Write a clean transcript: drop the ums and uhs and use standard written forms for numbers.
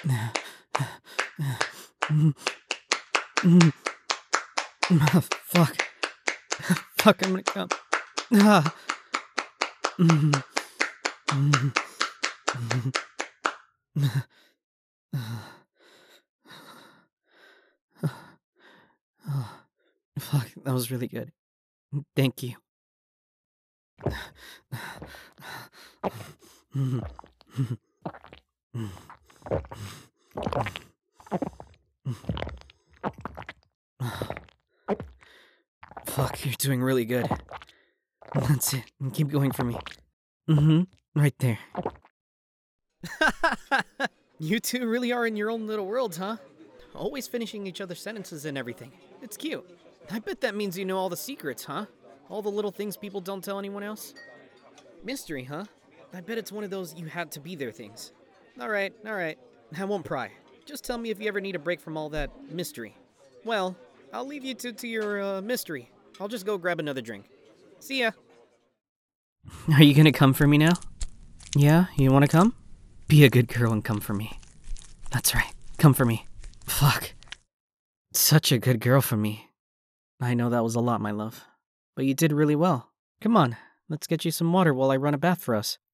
Fuck. Fuck, I'm gonna come. Ah. Fuck, that was really good. Thank you. Fuck, you're doing really good. That's it. Keep going for me. Right there. You two really are in your own little worlds, huh? Always finishing each other's sentences and everything. It's cute. I bet that means you know all the secrets, huh? All the little things people don't tell anyone else? Mystery, huh? I bet it's one of those you had to be there things. Alright. I won't pry. Just tell me if you ever need a break from all that mystery. Well, I'll leave you to your mystery. I'll just go grab another drink. See ya. Are you gonna come for me now? Yeah, you wanna come? Be a good girl and come for me. That's right, come for me. Fuck. Such a good girl for me. I know that was a lot, my love. But you did really well. Come on, let's get you some water while I run a bath for us.